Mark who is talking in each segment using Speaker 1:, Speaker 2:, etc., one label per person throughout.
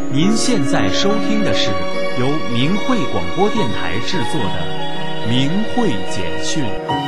Speaker 1: 您现在收听的是由明慧广播电台制作的《明慧简讯》。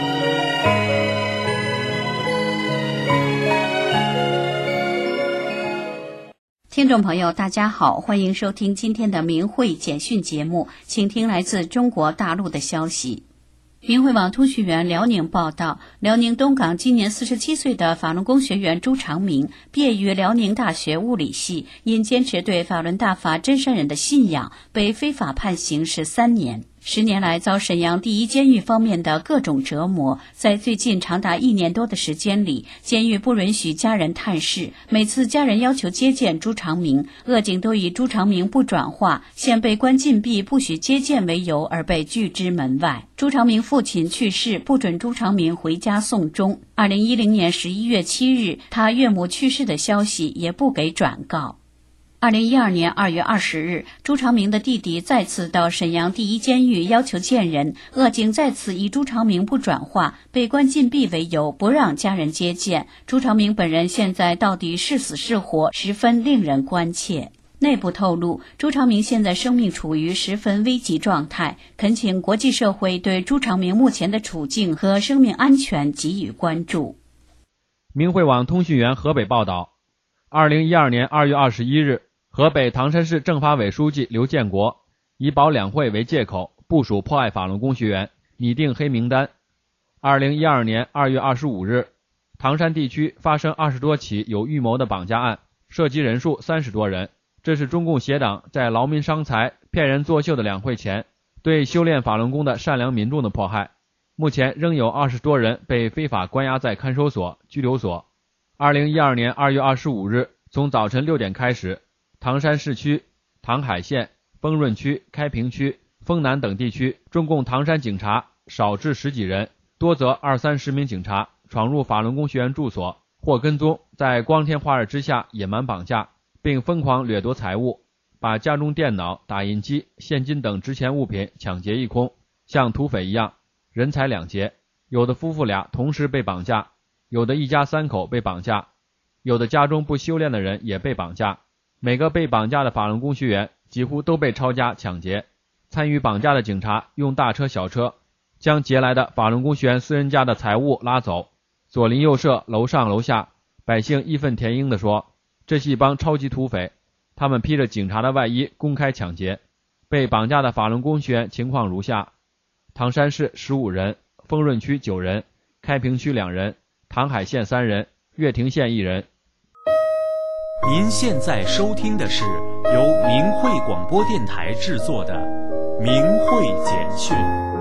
Speaker 2: 听众朋友大家好，欢迎收听今天的明慧简讯节目，请听来自中国大陆的消息。明慧网通讯员辽宁报道，辽宁东港今年47岁的法轮功学员朱长明毕业于辽宁大学物理系，因坚持对法轮大法真善忍的信仰，被非法判刑13年。10年来遭沈阳第一监狱方面的各种折磨，在最近长达1年多的时间里，监狱不允许家人探视，每次家人要求接见朱长明，恶警都以朱长明不转化，现被关禁闭不许接见为由而被拒之门外。朱长明父亲去世，不准朱长明回家送终。2010年11月7日，他岳母去世的消息也不给转告。2012年2月20日，朱长明的弟弟再次到沈阳第一监狱要求见人，恶警再次以朱长明不转化、被关禁闭为由，不让家人接见。朱长明本人现在到底是死是活，十分令人关切。内部透露，朱长明现在生命处于十分危急状态，恳请国际社会对朱长明目前的处境和生命安全给予关注。
Speaker 3: 明慧网通讯员河北报道，2012年2月21日，河北唐山市政法委书记刘建国以保两会为借口，部署迫害法轮功学员，拟定黑名单。2012年2月25日，唐山地区发生20多起有预谋的绑架案，涉及人数30多人。这是中共邪党在劳民伤财、骗人作秀的两会前，对修炼法轮功的善良民众的迫害。目前仍有20多人被非法关押在看守所、拘留所。2012年2月25日，从早晨6点开始，唐山市区、唐海县、丰润区、开平区、丰南等地区，中共唐山警察少至10几人，多则20-30名警察闯入法轮功学员住所或跟踪，在光天化日之下野蛮绑架，并疯狂掠夺财物，把家中电脑、打印机、现金等值钱物品抢劫一空，像土匪一样人财两劫。有的夫妇俩同时被绑架，有的一家3口被绑架，有的家中不修炼的人也被绑架。每个被绑架的法轮功学员几乎都被抄家抢劫。参与绑架的警察用大车小车将劫来的法轮功学员私人家的财物拉走，左邻右舍、楼上楼下百姓义愤填膺地说，这是一帮超级土匪，他们披着警察的外衣公开抢劫。被绑架的法轮功学员情况如下：唐山市15人，丰润区9人，开平区2人，唐海县3人，乐亭县1人。
Speaker 1: 您现在收听的是由明慧广播电台制作的《明慧简讯》。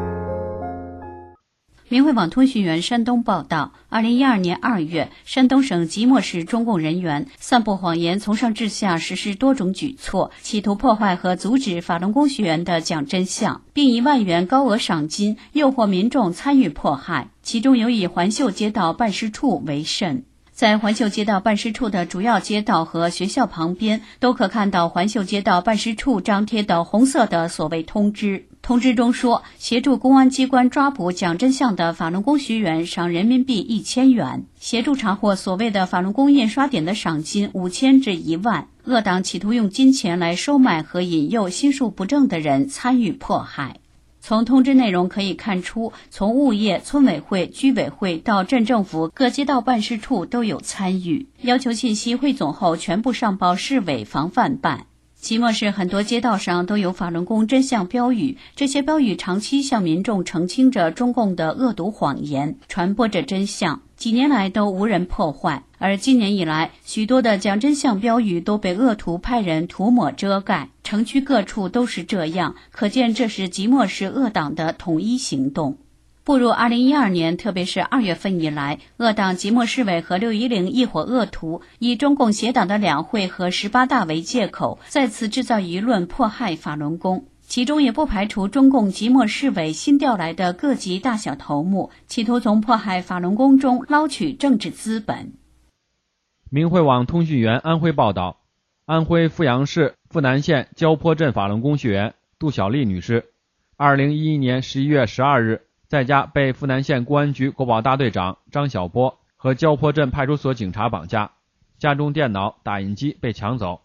Speaker 2: 明慧网通讯员山东报道，2012年2月，山东省即墨市中共人员散布谎言，从上至下实施多种举措，企图破坏和阻止法轮功学员的讲真相，并以万元高额赏金诱惑民众参与迫害，其中尤以环秀街道办事处为甚。在环秀街道办事处的主要街道和学校旁边，都可看到环秀街道办事处张贴的红色的所谓通知。通知中说，协助公安机关抓捕讲真相的法轮功学员赏人民币1000元，协助查获所谓的法轮功印刷点的赏金5000至1万。恶党企图用金钱来收买和引诱心术不正的人参与迫害。从通知内容可以看出，从物业、村委会、居委会到镇政府各街道办事处都有参与，要求信息汇总后全部上报市委防范办。即墨市很多街道上都有法轮功真相标语，这些标语长期向民众澄清着中共的恶毒谎言，传播着真相，几年来都无人破坏。而今年以来，许多的讲真相标语都被恶徒派人涂抹遮盖，城区各处都是这样，可见这是即墨市恶党的统一行动。步入2012年，特别是2月份以来，恶党即墨市委和610一伙恶徒以中共邪党的两会和18大为借口，再次制造舆论迫害法轮功。其中也不排除中共即墨市委新调来的各级大小头目，企图从迫害法轮功中捞取政治资本。
Speaker 3: 明慧网通讯员安徽报道，安徽阜阳市阜南县焦坡镇法轮功学员杜小丽女士，2011年11月12日在家被阜南县公安局国保大队长张小波和焦坡镇派出所警察绑架，家中电脑、打印机被抢走。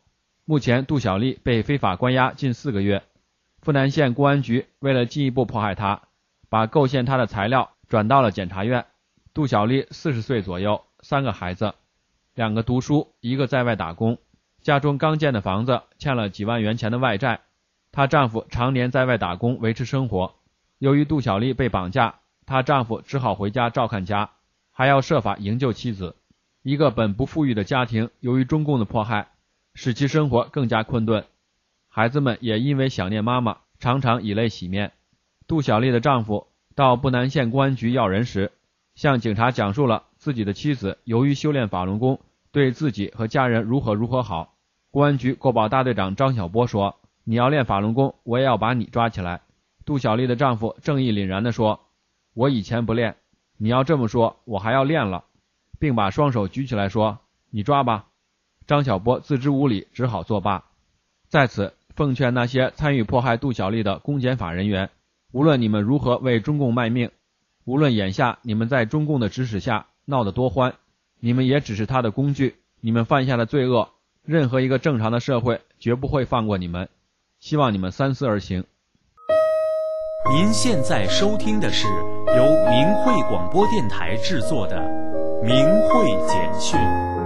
Speaker 3: 目前杜小丽被非法关押近4个月，富南县公安局为了进一步迫害她，把构陷她的材料转到了检察院。杜小丽40岁左右，3个孩子，2个读书，1个在外打工，家中刚建的房子欠了几万元钱的外债，她丈夫常年在外打工维持生活。由于杜小丽被绑架，她丈夫只好回家照看家，还要设法营救妻子。一个本不富裕的家庭，由于中共的迫害，使其生活更加困顿，孩子们也因为想念妈妈，常常以泪洗面。杜小丽的丈夫到布南县公安局要人时，向警察讲述了自己的妻子由于修炼法轮功，对自己和家人如何好。公安局国保大队长张小波说：“你要练法轮功，我也要把你抓起来。”杜小丽的丈夫正义凛然地说：“我以前不练，你要这么说，我还要练了。”并把双手举起来说：“你抓吧。”张小波自知无礼，只好作罢。在此奉劝那些参与迫害杜小丽的公检法人员，无论你们如何为中共卖命，无论眼下你们在中共的指使下闹得多欢，你们也只是他的工具，你们犯下的罪恶，任何一个正常的社会绝不会放过你们，希望你们三思而行。
Speaker 1: 您现在收听的是由明慧广播电台制作的明慧简讯。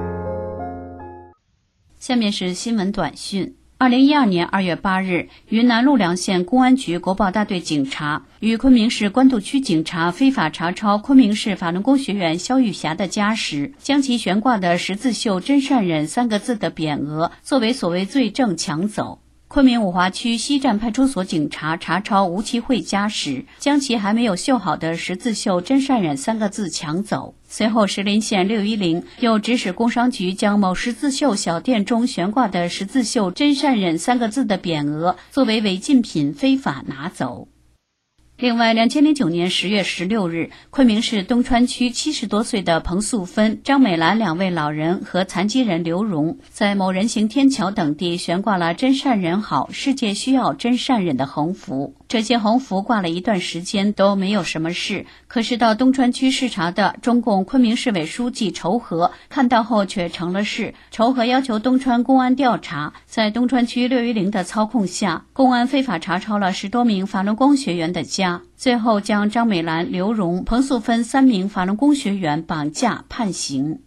Speaker 2: 下面是新闻短讯。2012年2月8日，云南陆良县公安局国保大队警察与昆明市官渡区警察非法查抄昆明市法轮功学员肖玉霞的家时，将其悬挂的十字绣真善忍3个字的匾额作为所谓罪证抢走。昆明五华区西站派出所警察查抄吴其慧家时，将其还没有绣好的十字绣真善忍3个字抢走。随后石林县610又指使工商局将某十字绣小店中悬挂的十字绣真善忍3个字的匾额作为违禁品非法拿走。另外，2009年10月16日，昆明市东川区70多岁的彭素芬、张美兰2位老人和残疾人刘荣，在某人行天桥等地悬挂了真善忍好，世界需要真善忍的横幅。这些横幅挂了一段时间都没有什么事，可是到东川区视察的中共昆明市委书记仇和看到后却成了事。仇和要求东川公安调查，在东川区610的操控下，公安非法查抄了10多名法轮功学员的家，最后将张美兰、刘荣、彭素芬3名法轮功学员绑架判刑。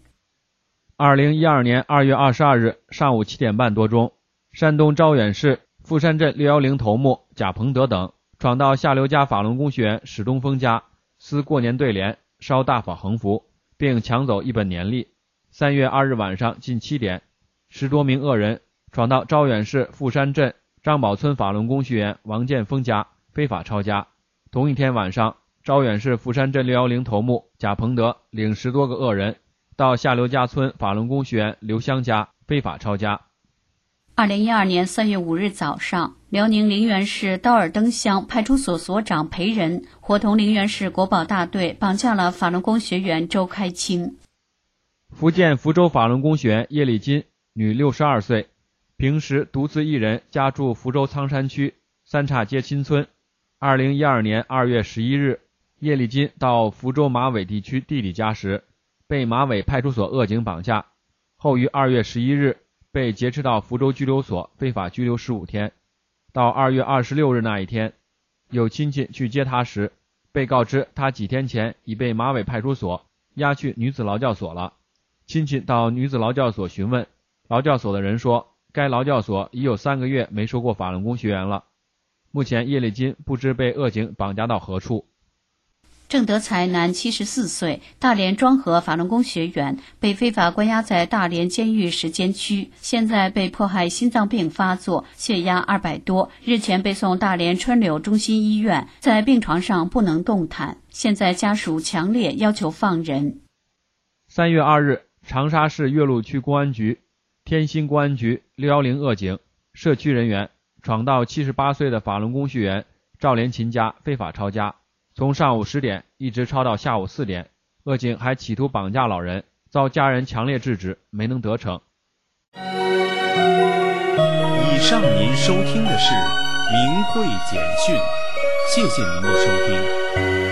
Speaker 3: 2012年2月22日上午7点半多钟，山东招远市富山镇610头目贾鹏德等闯到下流家法轮功学员史东峰家，撕过年对联，烧大法横幅，并抢走一本年历。3月2日晚上近7点，10多名恶人闯到招远市富山镇张堡村法轮功学员王建峰家，非法抄家。同一天晚上，招远市富山镇610头目贾鹏德领10多个恶人到下流家村法轮功学员刘香家，非法抄家。
Speaker 2: 2012年3月5日早上，辽宁陵园市刀尔登乡派出所所长裴仁伙同陵园市国保大队绑架了法轮功学员周开清。
Speaker 3: 福建福州法轮功学员叶丽金，女62岁，平时独自一人家住福州苍山区三岔街新村。2012年2月11日，叶丽金到福州马尾地区弟弟家时，被马尾派出所恶警绑架，后于2月11日被劫持到福州拘留所非法拘留15天。到2月26日那一天，有亲戚去接他时，被告知他几天前已被马尾派出所押去女子劳教所了。亲戚到女子劳教所询问，劳教所的人说，该劳教所已有3个月没收过法轮功学员了。目前叶丽金不知被恶警绑架到何处。
Speaker 2: 郑德才男74岁，大连庄河法轮功学员，被非法关押在大连监狱实监区，现在被迫害心脏病发作，血压200多，日前被送大连春柳中心医院，在病床上不能动弹，现在家属强烈要求放人。
Speaker 3: 3月2日，长沙市岳麓区公安局、天心公安局610恶警社区人员闯到78岁的法轮功学员赵连琴家，非法抄家，从上午10点一直抄到下午4点，恶警还企图绑架老人，遭家人强烈制止，没能得逞。
Speaker 1: 以上您收听的是明慧简讯，谢谢您的收听。